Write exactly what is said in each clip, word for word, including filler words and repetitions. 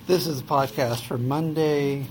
This is a podcast for Monday,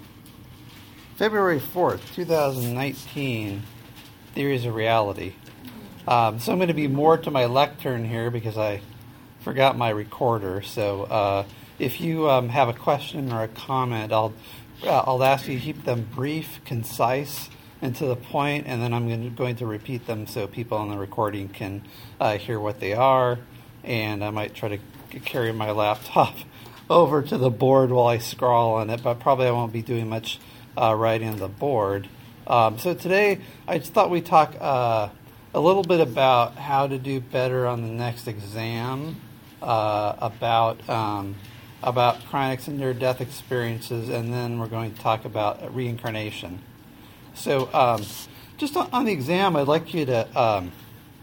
February fourth, twenty nineteen, Theories of Reality. Um, so I'm going to be more to my lectern here because I forgot my recorder. So uh, if you um, have a question or a comment, I'll uh, I'll ask you to keep them brief, concise, and to the point, and then I'm going to, going to repeat them so people on the recording can uh, hear what they are. And I might try to c- carry my laptop over to the board while I scrawl on it, but probably I won't be doing much uh, writing on the board. Um, so today, I just thought we'd talk uh, a little bit about how to do better on the next exam, uh, about um, about chronics and near-death experiences, and then we're going to talk about reincarnation. So um, just on, on the exam, I'd like you to um,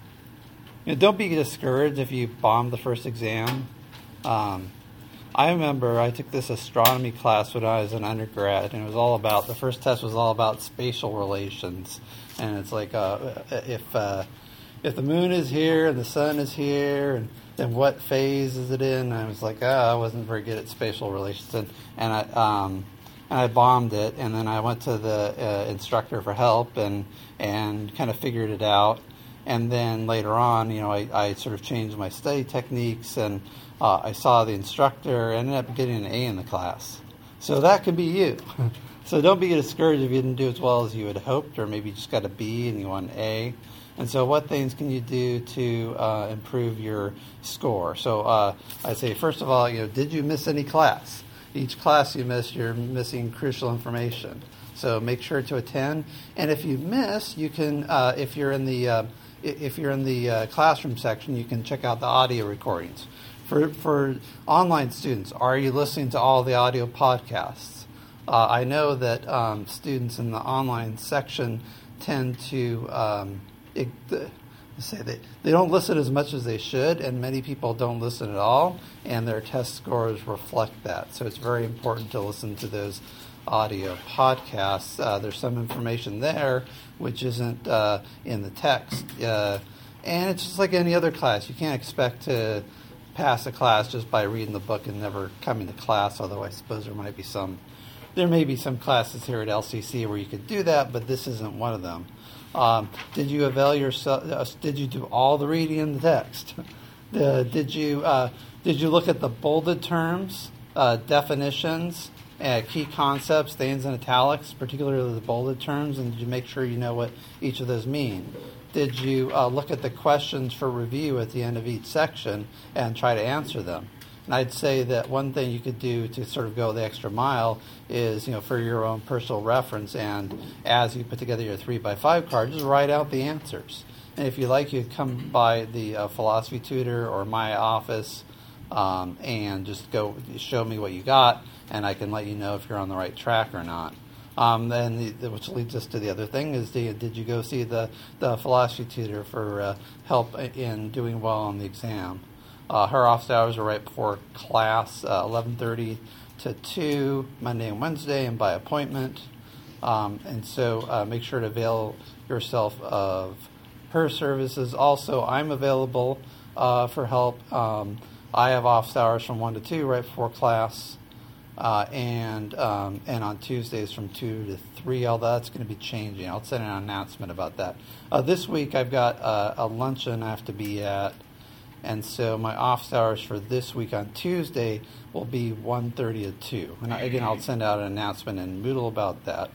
you know, don't be discouraged if you bomb the first exam. Um, I remember I took this astronomy class when I was an undergrad, and it was all about, the first test was all about spatial relations. And it's like, uh, if uh, if the moon is here and the sun is here, and then what phase is it in? And I was like, oh, I wasn't very good at spatial relations. And, and, I, um, and I bombed it, and then I went to the uh, instructor for help and, and kind of figured it out. And then later on, you know, I, I sort of changed my study techniques, and uh, I saw the instructor, ended up getting an A in the class. So that could be you. So don't be discouraged if you didn't do as well as you had hoped, or maybe you just got a B and you want an A. And so what things can you do to uh, improve your score? So uh, I'd say, first of all, you know, did you miss any class? Each class you miss, you're missing crucial information. So make sure to attend. And if you miss, you can, uh, if you're in the uh, If you're in the uh, classroom section, you can check out the audio recordings. For for online students, are you listening to all the audio podcasts? Uh, I know that um, students in the online section tend to um, it, the, say they, they don't listen as much as they should, and many people don't listen at all, and their test scores reflect that. So it's very important to listen to those audio podcasts. Uh, there's some information there which isn't uh, in the text. Uh, and it's just like any other class. You can't expect to pass a class just by reading the book and never coming to class, although I suppose there might be some, there may be some classes here at L C C where you could do that, but this isn't one of them. Um, did you avail yourself, uh, did you do all the reading in the text? uh, did you uh, did you look at the bolded terms, uh, definitions, Uh, key concepts, things in italics, particularly the bolded terms, and did you make sure you know what each of those mean? Did you uh, look at the questions for review at the end of each section and try to answer them? And I'd say that one thing you could do to sort of go the extra mile is, you know, for your own personal reference, and as you put together your three by five card, just write out the answers. And if you like, you could come by the uh, philosophy tutor or my office um, and just go show me what you got, and I can let you know if you're on the right track or not. Um, then, the, the, which leads us to the other thing, is the, did you go see the, the philosophy tutor for uh, help in doing well on the exam? Uh, her office hours are right before class, uh, eleven thirty to two, Monday and Wednesday, and by appointment. Um, and so uh, make sure to avail yourself of her services. Also, I'm available uh, for help. Um, I have office hours from one to two right before class. Uh, and um, and on Tuesdays from two to three, although that's going to be changing. I'll send an announcement about that. Uh, this week I've got uh, a luncheon I have to be at, and so my office hours for this week on Tuesday will be one thirty to two. And I, again, I'll send out an announcement in Moodle about that.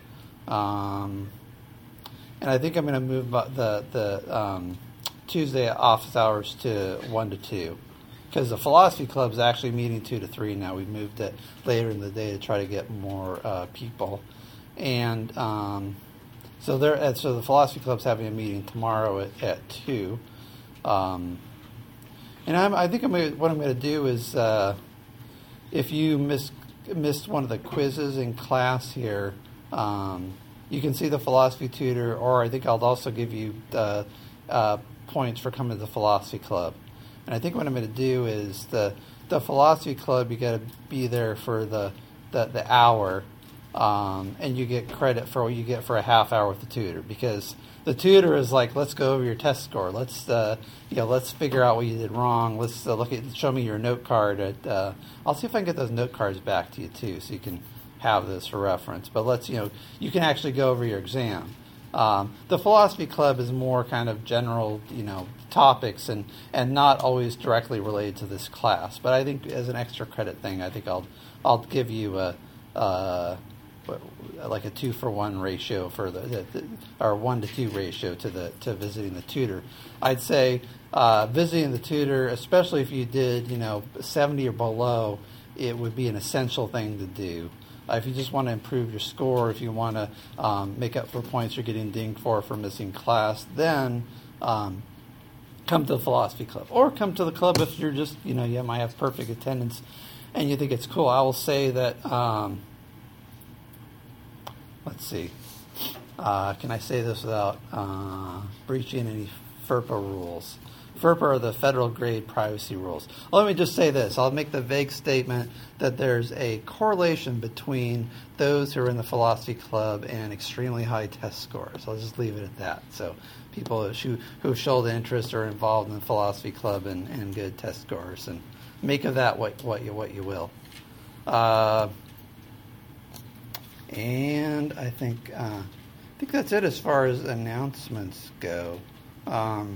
Um, and I think I'm going to move the, the um, Tuesday office hours to one to two. Because the philosophy club is actually meeting two to three now. We moved it later in the day to try to get more uh, people, and um, so there. So the philosophy club's having a meeting tomorrow at, at two. Um, and I'm, I think I'm gonna, what I'm going to do is, uh, if you miss, missed one of the quizzes in class here, um, you can see the philosophy tutor, or I think I'll also give you uh, uh, points for coming to the philosophy club. And I think what I'm going to do is the the philosophy club, you got to be there for the the, the hour, um, and you get credit for what you get for a half hour with the tutor, because the tutor is like, let's go over your test score. Let's uh, you know, let's figure out what you did wrong. Let's uh, look at, show me your note card. At, uh, I'll see if I can get those note cards back to you too, so you can have this for reference. But let's, you know, you can actually go over your exam. Um, the philosophy club is more kind of general, you know, topics and, and not always directly related to this class. But I think as an extra credit thing, I think I'll I'll give you a, uh, like a two for one ratio for the, the, the or one to two ratio to the to visiting the tutor. I'd say uh, visiting the tutor, especially if you did, you know, seventy or below, it would be an essential thing to do. Uh, if you just want to improve your score, if you want to um, make up for points you're getting dinged for for missing class, then um, come to the philosophy club. Or come to the club if you're just, you know, you might have perfect attendance and you think it's cool. I will say that, um, let's see, uh, can I say this without uh, breaching any FERPA rules? FERPA are the federal grade privacy rules. Well, let me just say this. I'll make the vague statement that there's a correlation between those who are in the philosophy club and extremely high test scores. I'll just leave it at that. So people who, who show the interest are involved in the philosophy club and, and good test scores. And make of that what, what, you, what you will. Uh, and I think, uh, I think that's it as far as announcements go. Um,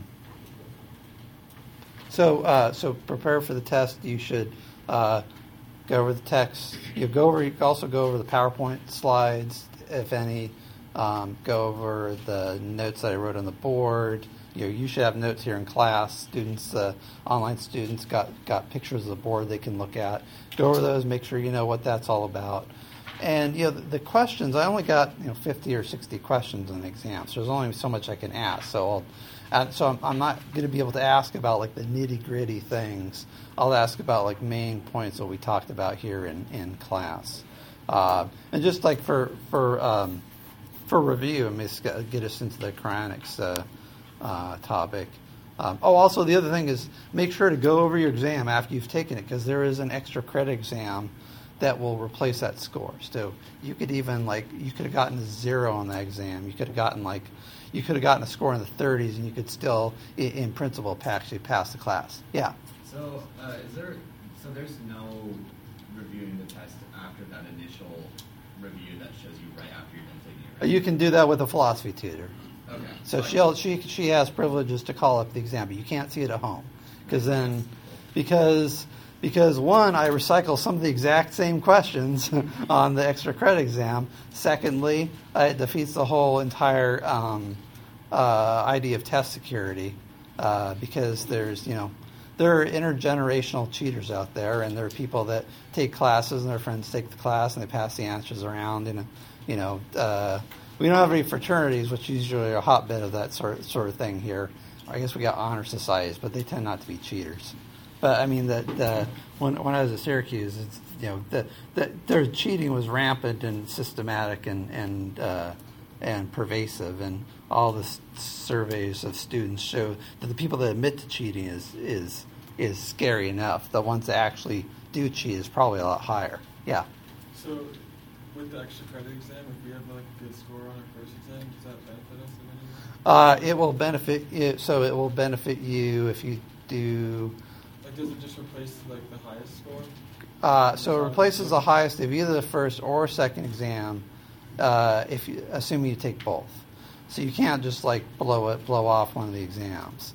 So, uh, so prepare for the test. You should uh, go over the text. You go over. You can also go over the PowerPoint slides, if any. Um, go over the notes that I wrote on the board. You know, you should have notes here in class. Students, uh, online students, got got pictures of the board they can look at. Go over those. Make sure you know what that's all about. And you know, the, the questions. I only got you know fifty or sixty questions in the exam, so there's only so much I can ask. So I'll. And so I'm, I'm not going to be able to ask about like the nitty gritty things. I'll ask about like main points that we talked about here in, in class. Uh, and just like for for um, for review, I mean, it's got- get us into the cryonics uh, uh, topic. Um, oh, also the other thing is make sure to go over your exam after you've taken it, because there is an extra credit exam that will replace that score. So you could even like you could have gotten a zero on that exam. You could have gotten like you could have gotten a score in the thirties, and you could still, in, in principle, actually pass the class. Yeah. So uh, is there? So there's no reviewing the test after that initial review that shows you right after you're done taking it. Right? You can do that with a philosophy tutor. Okay. So she'll she she has privileges to call up the exam, but you can't see it at home, because then because. Because, one, I recycle some of the exact same questions on the extra credit exam. Secondly, uh, it defeats the whole entire um, uh, idea of test security, uh, because there's, you know, there are intergenerational cheaters out there, and there are people that take classes and their friends take the class and they pass the answers around. And, you know, uh, we don't have any fraternities, which is usually a hotbed of that sort sort of thing here. I guess we got honor societies, but they tend not to be cheaters. But I mean that the, when when I was at Syracuse, it's, you know, the, the, their cheating was rampant and systematic and and uh, and pervasive, and all the s- surveys of students show that the people that admit to cheating is is is scary enough. The ones that actually do cheat is probably a lot higher. Yeah. So, with the extra credit exam, if we have like a good score on our first exam, does that benefit us in any way? Uh, it will benefit you. So it will benefit you if you do. Like, does it just replace like the highest score? Uh, so it replaces the highest of either the first or second exam, uh, if you, assuming you take both. So you can't just like blow it, blow off one of the exams.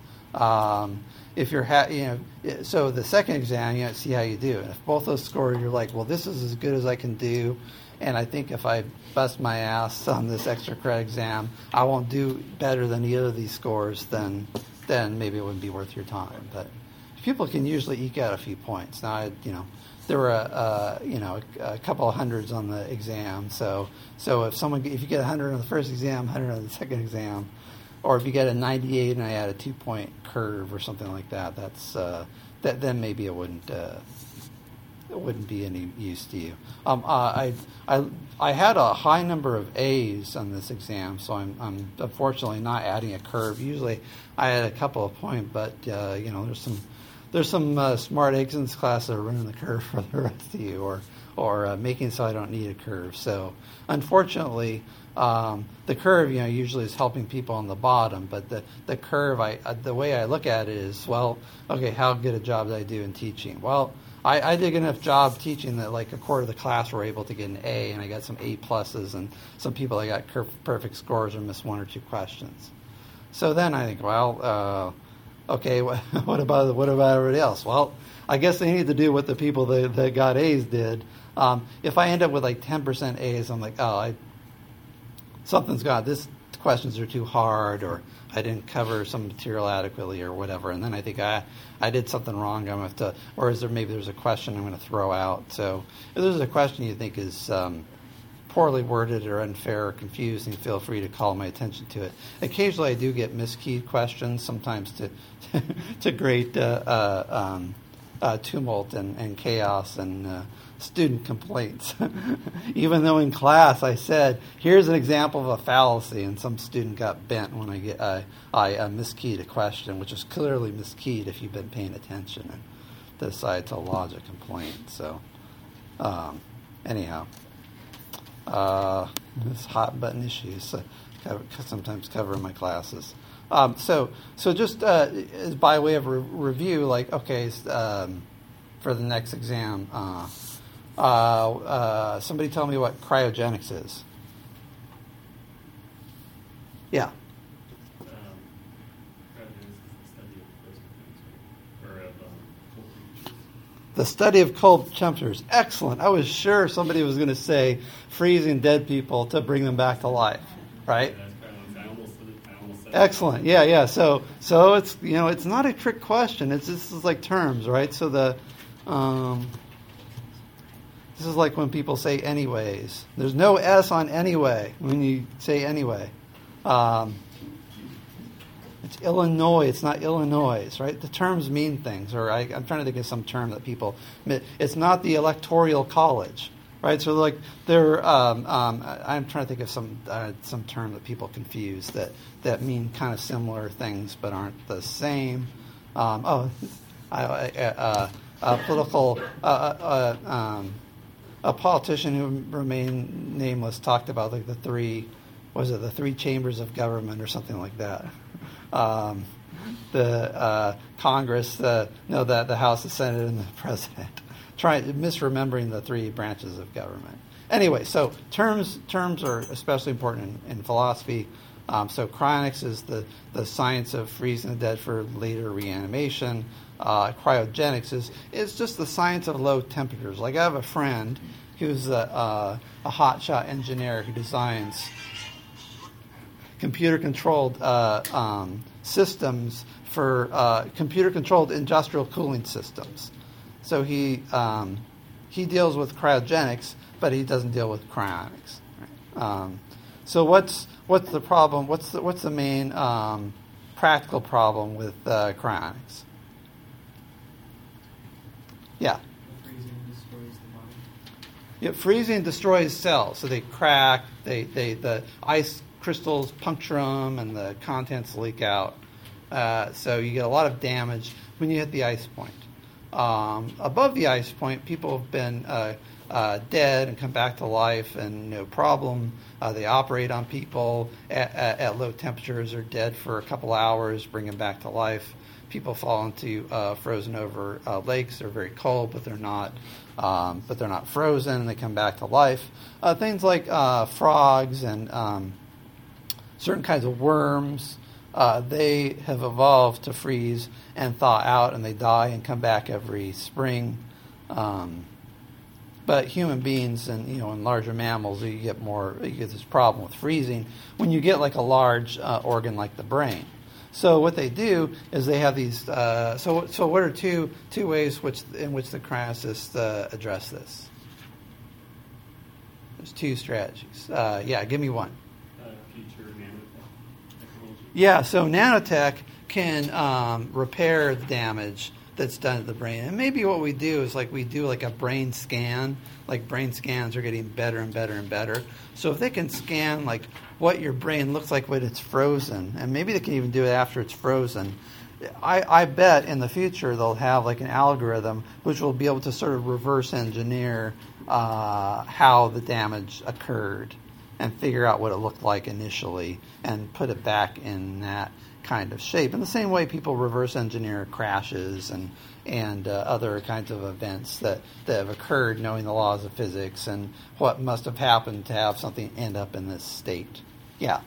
Um, if you're, ha- you know, so the second exam, you know, see how you do. And if both those scores, you're like, well, this is as good as I can do, and I think if I bust my ass on this extra credit exam, I won't do better than either of these scores. Then, then maybe it wouldn't be worth your time. But people can usually eke out a few points. Now, I, you know, there were a, uh, you know a, a couple of hundreds on the exam. So, so if someone if you get a hundred on the first exam, hundred on the second exam, or if you get a ninety-eight and I add a two-point curve or something like that, that's uh, that then maybe it wouldn't uh, it wouldn't be any use to you. Um, uh, I I I had a high number of A's on this exam, so I'm I'm unfortunately not adding a curve. Usually, I had a couple of points, but uh, you know, there's some. there's some uh, smart eggs in this class that are running the curve for the rest of you, or or uh, making so I don't need a curve. So unfortunately, um, the curve, you know, usually is helping people on the bottom, but the the curve, I uh, the way I look at it is, well, okay, how good a job did I do in teaching? Well, I, I did enough job teaching that like a quarter of the class were able to get an A, and I got some A pluses, and some people I got cur- perfect scores or missed one or two questions. So then I think, well, uh, okay, what, what about what about everybody else? Well, I guess they need to do what the people that, that got A's did. Um, if I end up with like ten percent A's, I'm like, oh, I, something's got this. Questions are too hard, or I didn't cover some material adequately, or whatever. And then I think I I did something wrong. I'm going to have to, or is there maybe there's a question I'm going to throw out. So if there's a question you think is um, poorly worded or unfair or confusing, feel free to call my attention to it. Occasionally I do get miskeyed questions, sometimes to to great uh, uh, um, uh, tumult and, and chaos and uh, student complaints. Even though in class I said, here's an example of a fallacy, and some student got bent when I get uh, I uh, miskeyed a question, which is clearly miskeyed if you've been paying attention, and decided to lodge a complaint. So um, anyhow, uh, it's hot button issues. Uh, cover, sometimes cover in my classes. Um, so so just uh, as by way of re- review, like okay, um, for the next exam. Uh, Uh, uh, somebody tell me what cryogenics is. Yeah. Um, cryogenics is the study of frozen things, or of um, cold temperatures. The study of cold temperatures. Excellent. I was sure somebody was going to say freezing dead people to bring them back to life, right? Yeah, that's cryogenics. I almost said it. I almost said Excellent. Yeah, yeah. So, so it's you know it's not a trick question. It's this is like terms, right? So the um, This is like when people say anyways. There's no S on anyway when you say anyway. Um, it's Illinois. It's not Illinois, right? The terms mean things. Or I, I'm trying to think of some term that people. It's not the electoral college, right? So like they're. Um, um, I'm trying to think of some uh, some term that people confuse that that mean kind of similar things but aren't the same. Um, oh, I, I, uh, uh, political. Uh, uh, um, A politician who remained nameless talked about like the three, was it the three chambers of government or something like that? Um, the uh, Congress, the no, the the House, the Senate, and the President. Trying misremembering the three branches of government. Anyway, so terms terms are especially important in, in philosophy. Um, so cryonics is the, the science of freezing the dead for later reanimation. Uh, cryogenics is is just the science of low temperatures. Like I have a friend who's a, a, a hotshot engineer who designs computer-controlled uh, um, systems for uh, computer-controlled industrial cooling systems. So he um, he deals with cryogenics, but he doesn't deal with cryonics. Right? Um, so what's what's the problem? What's the, what's the main um, practical problem with uh, cryonics? Yeah. Freezing destroys the body. Yeah, freezing destroys cells, so they crack. They they the ice crystals puncture them, and the contents leak out. Uh, so you get a lot of damage when you hit the ice point. Um, above the ice point, people have been uh, uh, dead and come back to life, and no problem. Uh, they operate on people at, at, at low temperatures. Are dead for a couple hours, bring them back to life. People fall into uh, frozen over uh, lakes. They're very cold, but they're not. Um, but they're not frozen, and they come back to life. Uh, things like uh, frogs and um, certain kinds of worms. Uh, they have evolved to freeze and thaw out, and they die and come back every spring. Um, but human beings and you know, and larger mammals, you get more. You get this problem with freezing when you get like a large uh, organ like the brain. So what they do is they have these. Uh, so so what are two two ways which in which the cryonicists uh, address this? There's two strategies. Uh, yeah, give me one. Uh, future nanotech technology. Yeah, so nanotech can um, repair the damage that's done to the brain. And maybe what we do is like we do like a brain scan. Like brain scans are getting better and better and better. So if they can scan like what your brain looks like when it's frozen, and maybe they can even do it after it's frozen, I, I bet in the future they'll have like an algorithm which will be able to sort of reverse engineer uh, how the damage occurred and figure out what it looked like initially and put it back in that kind of shape. In the same way people reverse engineer crashes and and uh, other kinds of events that, that have occurred knowing the laws of physics and what must have happened to have something end up in this state. Yeah.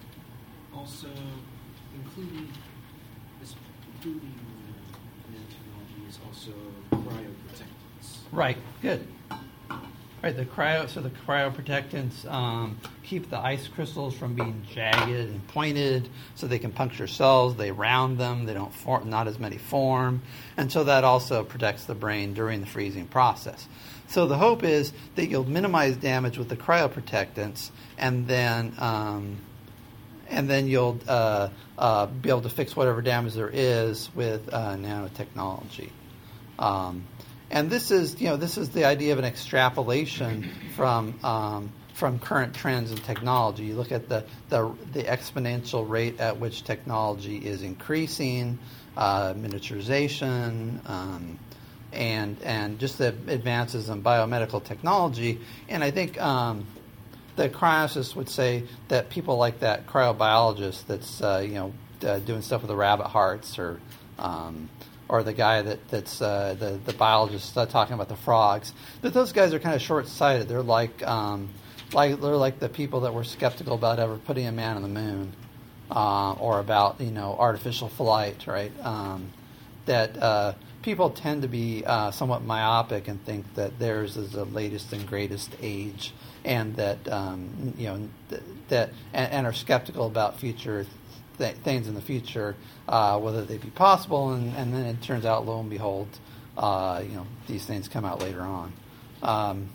Also, including this, including uh, nanotechnology is also cryoprotectants. Right. Good. Right. The cryo. So the cryoprotectants um, keep the ice crystals from being jagged and pointed, so they can puncture cells. They round them. They don't form. Not as many form, and so that also protects the brain during the freezing process. So the hope is that you'll minimize damage with the cryoprotectants, and then. Um, And then you'll uh, uh, be able to fix whatever damage there is with uh, nanotechnology. Um, and this is, you know, this is the idea of an extrapolation from um, from current trends in technology. You look at the, the the exponential rate at which technology is increasing, uh, miniaturization, um, and and just the advances in biomedical technology. And I think. Um, The cryoscists would say that people like that cryobiologist that's uh, you know uh, doing stuff with the rabbit hearts, or um, or the guy that that's uh, the the biologist uh, talking about the frogs, that those guys are kind of short-sighted. They're like um, like they're like the people that were skeptical about ever putting a man on the moon, uh, or about you know artificial flight, right? Um, that uh, people tend to be uh, somewhat myopic and think that theirs is the latest and greatest age. And that um, you know th- that and, and are skeptical about future th- things in the future, uh, whether they be possible, and, and then it turns out, lo and behold, uh, you know these things come out later on. Um,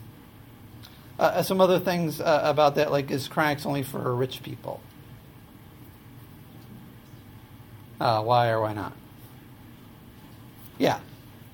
uh, some other things uh, about that, like is cryonics only for rich people? Uh, why or why not? Yeah.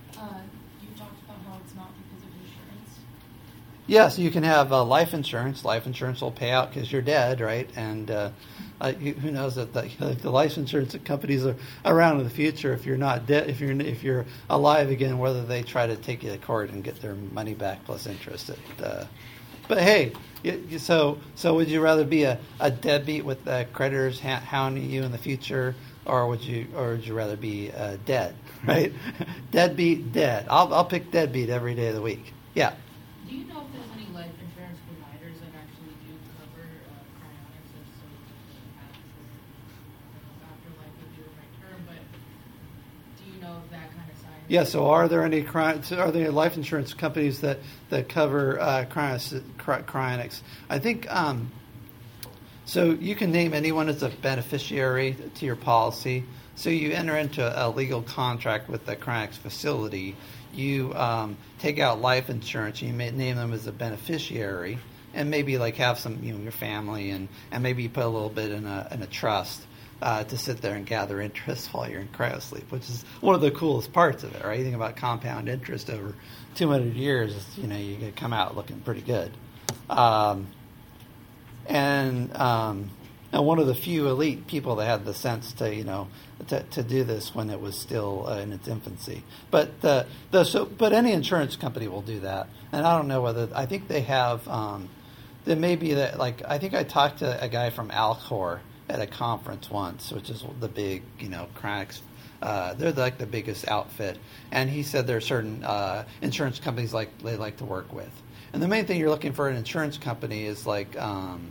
Yeah, so you can have uh, life insurance. Life insurance will pay out because you're dead, right? And uh, uh, you, who knows that the, the life insurance companies are around in the future. If you're not dead, if you're if you're alive again, whether they try to take you to court and get their money back plus interest. It, uh, but hey, you, you, so so would you rather be a, a deadbeat with uh, creditors ha- hounding you in the future, or would you or would you rather be uh, dead? Right? Deadbeat, dead. I'll I'll pick deadbeat every day of the week. Yeah. Do you know if there's any life insurance providers that actually do cover uh, cryonics as so after, afterlife would be the right term, but do you know if that kind of science? Yeah, so are there any cry, are there life insurance companies that, that cover uh, cryonics, cryonics? I think, um, so you can name anyone as a beneficiary to your policy. So you enter into a legal contract with the cryonics facility. You um, take out life insurance. You may name them as a beneficiary, and maybe like have some, you know, your family, and, and maybe you put a little bit in a in a trust uh, to sit there and gather interest while you're in cryosleep, which is one of the coolest parts of it, right? You think about compound interest over two hundred years. You know, you come out looking pretty good. Um, and um, and one of the few elite people that had the sense to, you know, to, to do this when it was still uh, in its infancy. But the, the so but any insurance company will do that. And I don't know whether I think they have. Um, there may be that, like, I think I talked to a guy from Alcor at a conference once, which is the big, you know, cryonics. Uh, they're like the biggest outfit, and he said there are certain uh, insurance companies like they like to work with. And the main thing you're looking for in an insurance company is like. Um,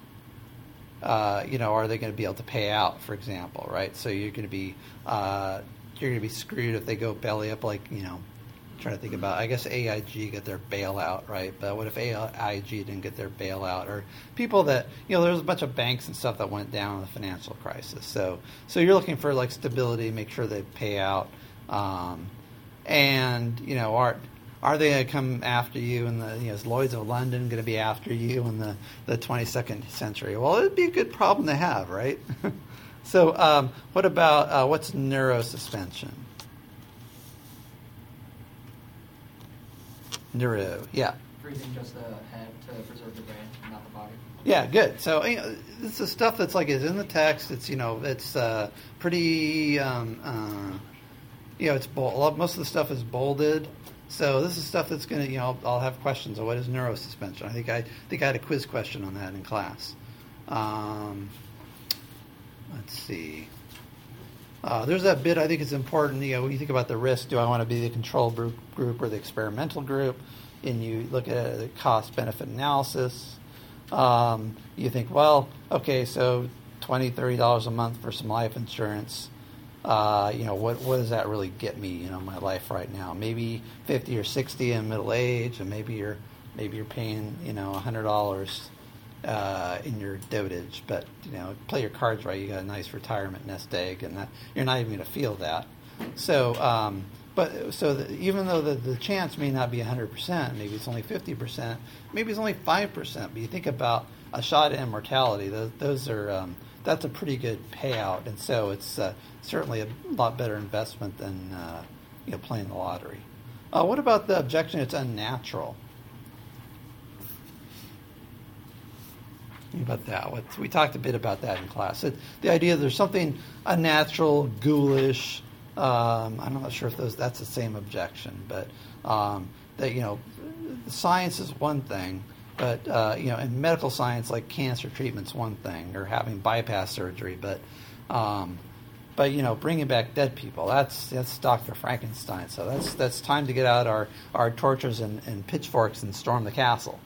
Uh, you know, are they going to be able to pay out, for example, right? So you're going to be uh, you're going to be screwed if they go belly up, like, you know, I'm trying to think about, I guess A I G got their bailout, right? But what if A I G didn't get their bailout? Or people that, you know, there's a bunch of banks and stuff that went down in the financial crisis. So so you're looking for, like, stability, make sure they pay out. Um, and, you know, are... Are they going to come after you, and the, you know, is Lloyd's of London going to be after you in the, the twenty-second century? Well, it'd be a good problem to have, right? So um, what about, uh, what's neurosuspension? Neuro, yeah. freezing just the head to preserve the brain, not the body. Yeah, good. So you know, this is stuff that's like is in the text. It's you know it's uh, pretty um, uh, you know it's bold. Most of the stuff is bolded. So this is stuff that's gonna you know I'll, I'll have questions on what is neurosuspension. I think I think I had a quiz question on that in class. Um, let's see. Uh, there's that bit I think it's important. You know, when you think about the risk, do I want to be the control group, group or the experimental group? And you look at the cost-benefit analysis. Um, you think, well, okay, so twenty dollars, thirty dollars a month for some life insurance. Uh, you know, what what does that really get me? You know, in my life right now, maybe fifty or sixty in middle age, and maybe you're maybe you're paying you know a hundred dollars. Uh, in your dotage, but you know, play your cards right. You got a nice retirement nest egg, and that, you're not even going to feel that. So, um, but so the, even though the, the chance may not be one hundred percent, maybe it's only fifty percent, maybe it's only five percent. But you think about a shot at immortality; those, those are um, that's a pretty good payout, and so it's uh, certainly a lot better investment than uh, you know playing the lottery. Uh, what about the objection? It's unnatural. About that, what, we talked a bit about that in class. It, the idea there's something unnatural, ghoulish. Um, I'm not sure if those that's the same objection, but um, that you know, science is one thing, but uh, you know, in medical science, like cancer treatment's one thing, or having bypass surgery, but um, but you know, bringing back dead people, that's that's Doctor Frankenstein. So that's that's time to get out our our torches and, and pitchforks and storm the castle.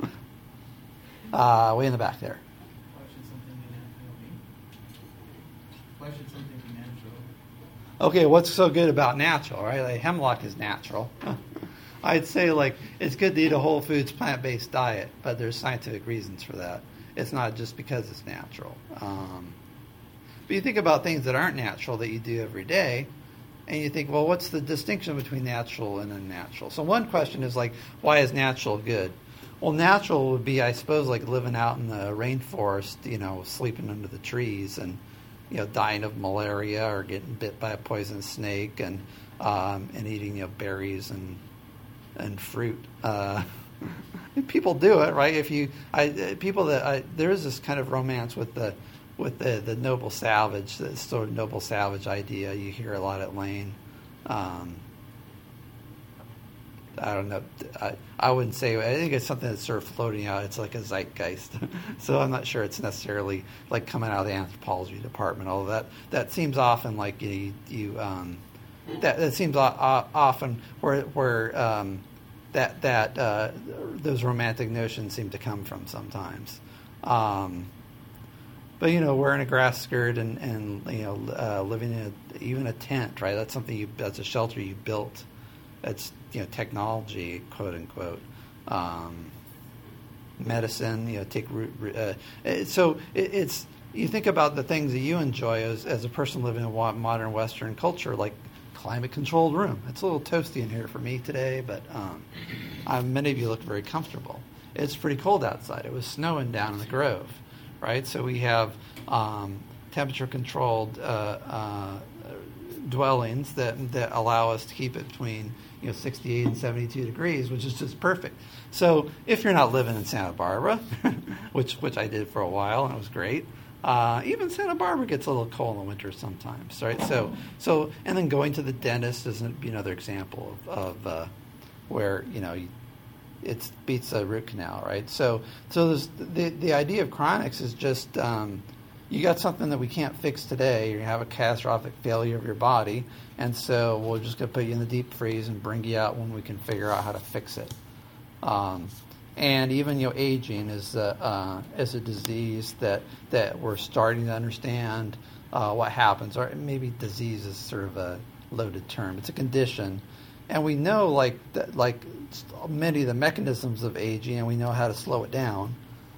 Uh, way in the back there. Why should something be natural? Why should something be natural? Okay, what's so good about natural, right? Like hemlock is natural. I'd say like it's good to eat a whole foods plant-based diet, but there's scientific reasons for that. It's not just because it's natural. Um, but you think about things that aren't natural that you do every day, and you think, well, what's the distinction between natural and unnatural? So one question is like, why is natural good? Well, natural would be, I suppose, like living out in the rainforest, you know, sleeping under the trees and, you know, dying of malaria or getting bit by a poisonous snake and um, and eating, you know, berries and and fruit. Uh, people do it, right? If you, I, people that I, there is this kind of romance with the with the, the noble savage, the sort of noble savage idea. You hear a lot at Lane. Um, I don't know. I, I wouldn't say. I think it's something that's sort of floating out. It's like a zeitgeist. So I'm not sure it's necessarily like coming out of the anthropology department. Although that, that seems often like you, you um, that that seems o- o- often where where um, that that uh, those romantic notions seem to come from sometimes. Um, but you know, wearing a grass skirt and and you know uh, living in a, even a tent, right? That's something you. That's a shelter you built. That's you know technology, quote unquote, um, medicine. You know, take root. Uh, so it, it's you think about the things that you enjoy as as a person living in a modern Western culture, like climate controlled room. It's a little toasty in here for me today, but um, uh, many of you look very comfortable. It's pretty cold outside. It was snowing down in the Grove, right? So we have um, temperature controlled uh, uh, dwellings that that allow us to keep it between you know sixty-eight and seventy-two degrees, which is just perfect. So if you're not living in Santa Barbara, which which I did for a while and it was great, uh, even Santa Barbara gets a little cold in the winter sometimes, right? So so and then going to the dentist is another example of, of uh, where you know you, it beats a root canal, right? So so there's, the the idea of chronics is just um, you got something that we can't fix today. You have a catastrophic failure of your body, and so we're just going to put you in the deep freeze and bring you out when we can figure out how to fix it. Um, and even you know, aging is a, uh, is a disease that that we're starting to understand uh, what happens. Or maybe disease is sort of a loaded term. It's a condition, and we know like that, like many of the mechanisms of aging, and we know how to slow it down.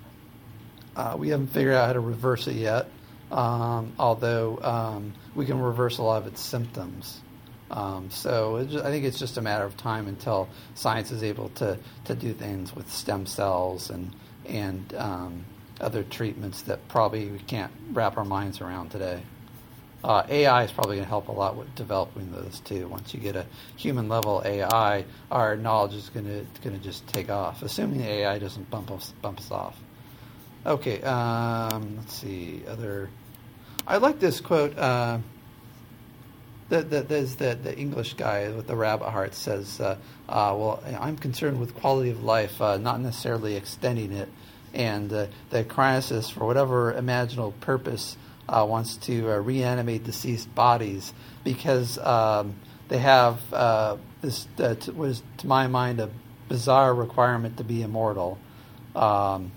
Uh, we haven't figured out how to reverse it yet, um, although um, we can reverse a lot of its symptoms. Um, so it just, I think it's just a matter of time until science is able to, to do things with stem cells and and um, other treatments that probably we can't wrap our minds around today. Uh, A I is probably going to help a lot with developing those too. Once you get a human level A I, our knowledge is going to going to just take off, assuming the A I doesn't bump us bump us off. Okay, um, let's see other. I like this quote. Uh, that that there's the the English guy with the rabbit heart says, uh, uh, "Well, I'm concerned with quality of life, uh, not necessarily extending it." And uh, the cryonicist, for whatever imaginable purpose, uh, wants to uh, reanimate deceased bodies because um, they have uh, this, uh, t- what is, to my mind, a bizarre requirement to be immortal. Um,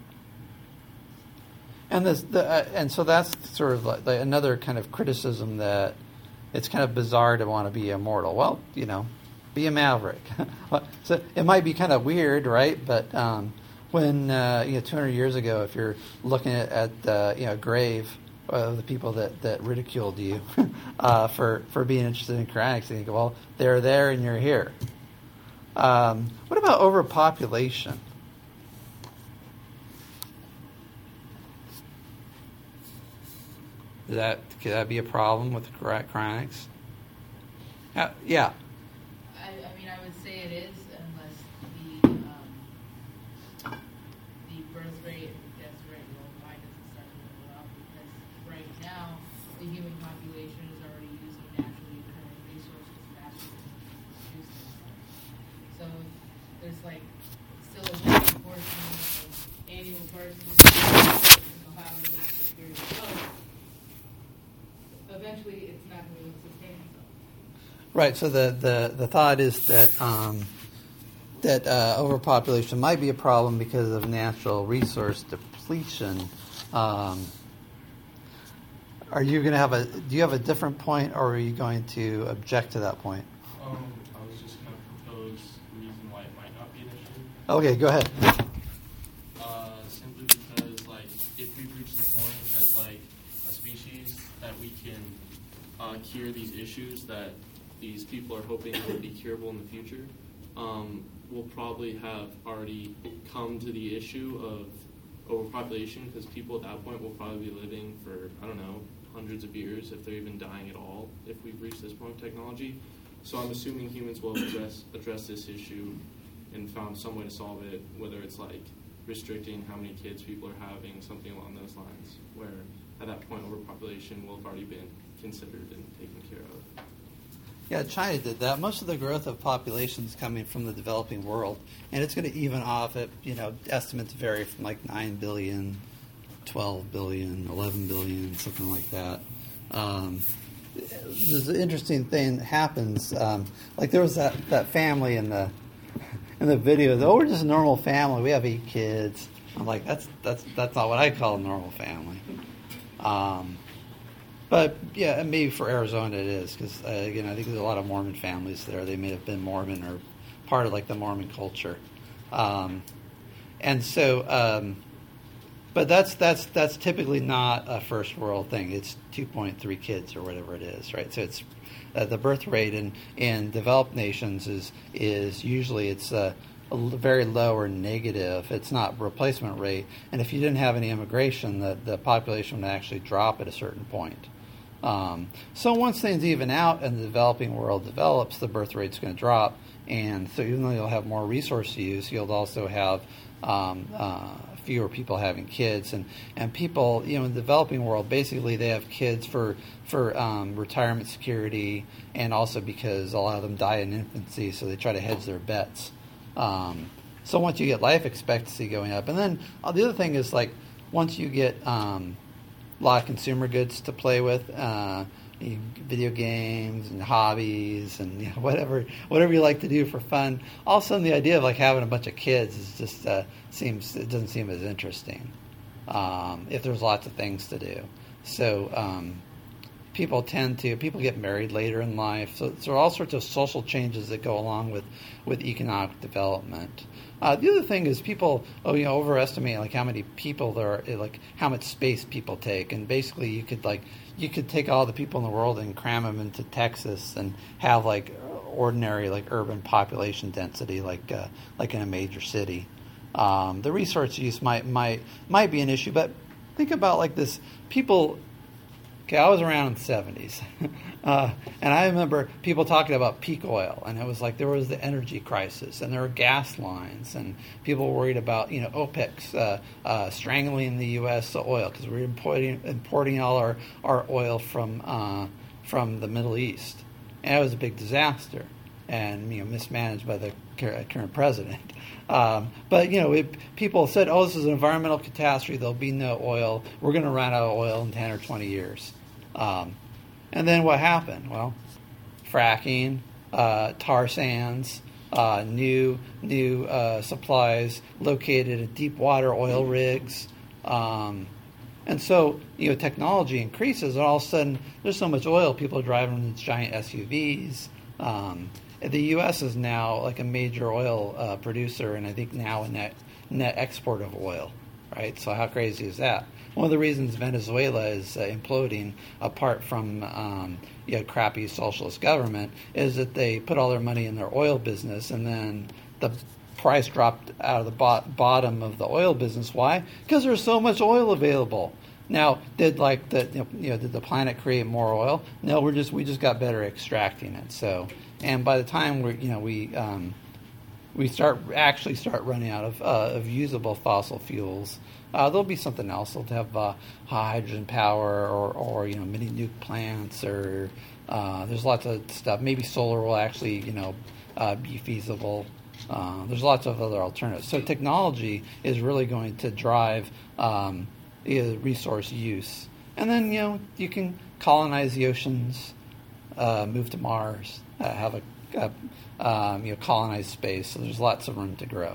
and this, the, uh, and so that's sort of like, like another kind of criticism that it's kind of bizarre to want to be immortal. Well, you know, be a maverick. So it might be kind of weird, right? But um, when uh, you know, two hundred years ago, if you're looking at, at uh, you know, a grave of the people that, that ridiculed you uh, for for being interested in cryonics, you think, well, they're there and you're here. Um, what about overpopulation? Does that could that be a problem with cry- cryonics? Uh, yeah. I, I mean, I would say it is, unless the um, the birth rate and death rate worldwide doesn't start to go up, because right now the human population is already using naturally occurring resources faster than produce themselves. So there's like still a large portion of annual birth rates, however much the period goes. Eventually, it's not going to sustain itself. Right. So the, the, the thought is that um, that uh, overpopulation might be a problem because of natural resource depletion. Um, are you going to have a? Do you have a different point, or are you going to object to that point? Um, I was just going to propose the reason why it might not be an issue. Okay, go ahead. Uh, simply because, like, if we've reached the point as, like, a species that we can uh, cure these issues that these people are hoping will be curable in the future, um, we'll probably have already come to the issue of overpopulation, because people at that point will probably be living for, I don't know, hundreds of years, if they're even dying at all, if we've reached this point of technology. So I'm assuming humans will address, address this issue and found some way to solve it, whether it's like restricting how many kids people are having, something along those lines, where at that point overpopulation will have already been considered and taken care of. Yeah, China did that. Most of the growth of population is coming from the developing world, and it's going to even off at, you know, estimates vary from like nine billion, twelve billion, eleven billion, something like that. Um, there's an interesting thing that happens. Um, like there was that, that family in the in the video. Oh, we're just a normal family. We have eight kids. I'm like, that's that's that's not what I call a normal family. Um, But, yeah, and maybe for Arizona it is, because, uh, again, I think there's a lot of Mormon families there. They may have been Mormon or part of, like, the Mormon culture. Um, and so, um, but that's that's that's typically not a first world thing. It's two point three kids or whatever it is, right? So it's uh, the birth rate in, in developed nations is, is usually it's uh, a very low or negative. It's not replacement rate. And if you didn't have any immigration, the, the population would actually drop at a certain point. Um, so once things even out and the developing world develops, the birth rate's going to drop. And so even though you'll have more resource use, you'll also have um, uh, fewer people having kids. And, and people, you know, in the developing world, basically they have kids for, for um, retirement security, and also because a lot of them die in infancy, so they try to hedge their bets. Um, so once you get life expectancy going up, and then uh, the other thing is, like, once you get um, a lot of consumer goods to play with, uh, you, video games and hobbies and, you know, whatever whatever you like to do for fun, all of a sudden the idea of like having a bunch of kids is just uh, seems it doesn't seem as interesting um, if there's lots of things to do. So um, people tend to people get married later in life. So there are all sorts of social changes that go along with with economic development. Uh, the other thing is people, oh, you know, overestimate like how many people there are, like how much space people take, and basically you could like you could take all the people in the world and cram them into Texas and have like ordinary like urban population density, like uh, like in a major city. Um, the resource use might might might be an issue, but think about like this: people Okay, I was around in the seventies, uh, and I remember people talking about peak oil, and it was like there was the energy crisis, and there were gas lines, and people were worried about, you know, OPEC's uh, uh, strangling the U S oil because we were importing, importing all our, our oil from uh, from the Middle East, and it was a big disaster, and, you know, mismanaged by the current president. Um, but, you know, it, people said, oh, this is an environmental catastrophe. There'll be no oil. We're going to run out of oil in ten or twenty years. Um, and then what happened? Well, fracking, uh, tar sands, uh, new new uh, supplies located in deep water oil rigs. Um, and so, you know, technology increases, and all of a sudden there's so much oil, people are driving these giant S U Vs. Um, The U S is now like a major oil uh, producer, and I think now a net net export of oil, right? So how crazy is that? One of the reasons Venezuela is uh, imploding, apart from um, you know, crappy socialist government, is that they put all their money in their oil business, and then the price dropped out of the bo- bottom of the oil business. Why? Because there's so much oil available. Now, did like the you know did the planet create more oil? No, we're just we just got better at extracting it. So, and by the time we you know we um, we start actually start running out of uh, of usable fossil fuels, uh, there'll be something else. They'll have uh, hydrogen power, or or you know mini nuke plants, or uh, there's lots of stuff. Maybe solar will actually you know uh, be feasible. Uh, there's lots of other alternatives. So technology is really going to drive Um, resource use, and then you know you can colonize the oceans, uh, move to Mars, uh, have a, a um, you know colonize space. So there's lots of room to grow.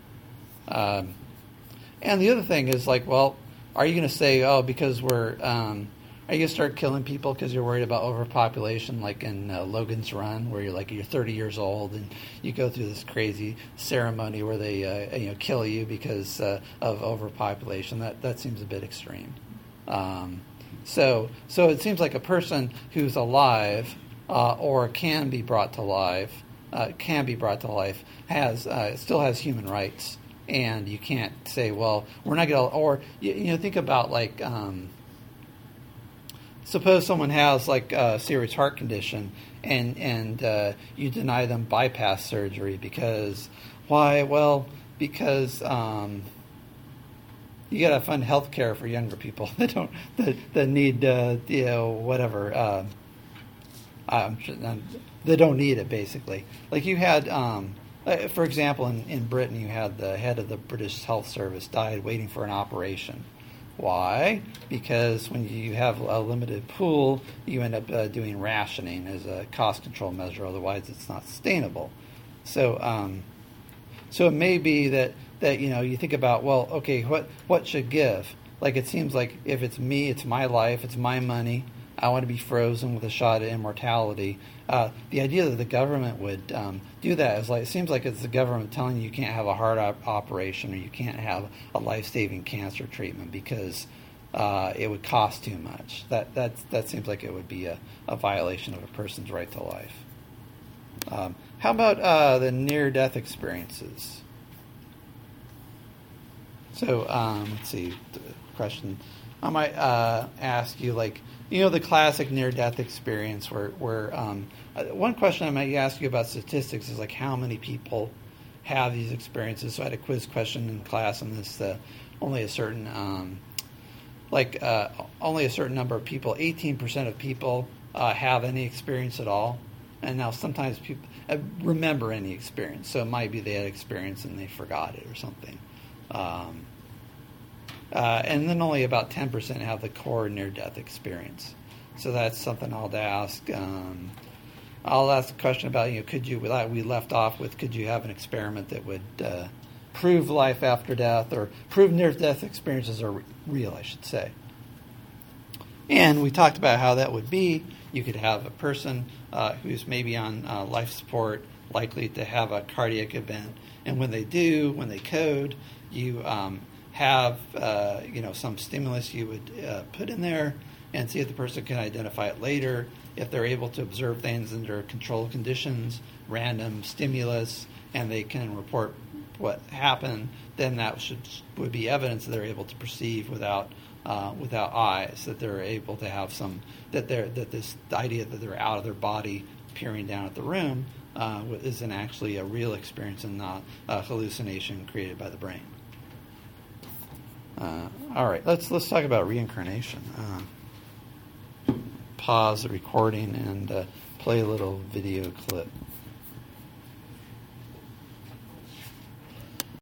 Um, and the other thing is like, well, are you going to say, oh, because we're um, are you going to start killing people because you're worried about overpopulation, like in uh, Logan's Run, where you're like you're thirty years old and you go through this crazy ceremony where they uh, you know kill you because uh, of overpopulation? That that seems a bit extreme. Um, so so it seems like a person who's alive uh, or can be brought to life uh, can be brought to life has uh, still has human rights, and you can't say, well, we're not going to, or you, you know think about like. Um, Suppose someone has like a serious heart condition, and and uh, you deny them bypass surgery because why? Well, because um, you got to fund health care for younger people that don't that, that need uh, you know whatever uh, um, they don't need it basically. Like you had, um, for example, in, in Britain, you had the head of the British Health Service died waiting for an operation. Why? Because when you have a limited pool, you end up uh, doing rationing as a cost control measure. Otherwise, it's not sustainable. So, um, so it may be that, that you know you think about, well, okay, what what should give? Like it seems like if it's me, it's my life, it's my money. I want to be frozen with a shot at immortality. Uh, the idea that the government would um, do that is like it seems like it's the government telling you you can't have a heart op- operation or you can't have a life-saving cancer treatment because uh, it would cost too much. That that that seems like it would be a, a violation of a person's right to life. Um, how about uh, the near-death experiences? So um, let's see. The question I might uh, ask you, like. You know, the classic near-death experience where, where um, uh, one question I might ask you about statistics is like how many people have these experiences. So I had a quiz question in class on this. Uh, only a certain, um, like, uh, only a certain number of people, eighteen percent of people uh, have any experience at all. And now sometimes people uh, remember any experience. So it might be they had experience and they forgot it or something. Um, Uh, and then only about ten percent have the core near-death experience. So that's something I'll ask. Um, I'll ask a question about, you know, could you, we left off with, could you have an experiment that would uh, prove life after death or prove near-death experiences are re- real, I should say. And we talked about how that would be. You could have a person uh, who's maybe on uh, life support, likely to have a cardiac event. And when they do, when they code, you... Um, have uh, you know some stimulus you would uh, put in there and see if the person can identify it later, if they're able to observe things under controlled conditions, random stimulus, and they can report what happened, then that should would be evidence that they're able to perceive without uh, without eyes, that they're able to have some that they're that this the idea that they're out of their body peering down at the room uh, isn't actually a real experience and not a hallucination created by the brain. Uh, all right, let's let's talk about reincarnation. Uh, pause the recording and uh, play a little video clip.